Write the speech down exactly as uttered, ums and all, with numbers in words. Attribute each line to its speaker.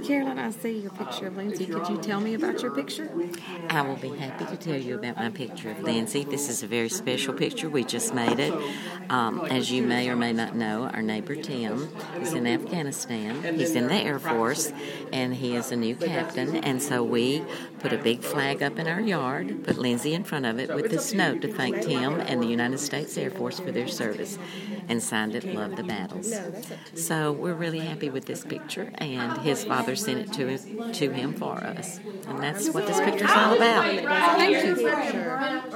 Speaker 1: Carolyn, I see your picture of Lindsay. Could you tell me about your picture?
Speaker 2: I will be happy to tell you about my picture of Lindsay. This is a very special picture. We just made it. Um, as you may or may not know, our neighbor Tim is in Afghanistan. He's in the Air Force, and he is a new captain. And so we put a big flag up in our yard, put Lindsay in front of it with this note to thank Tim and the United States Air Force for their service, and signed it, "Love the Battles." So we're really happy with this picture, and his father sent it to his, to him for us, and that's what this picture is all about.
Speaker 1: Thank you.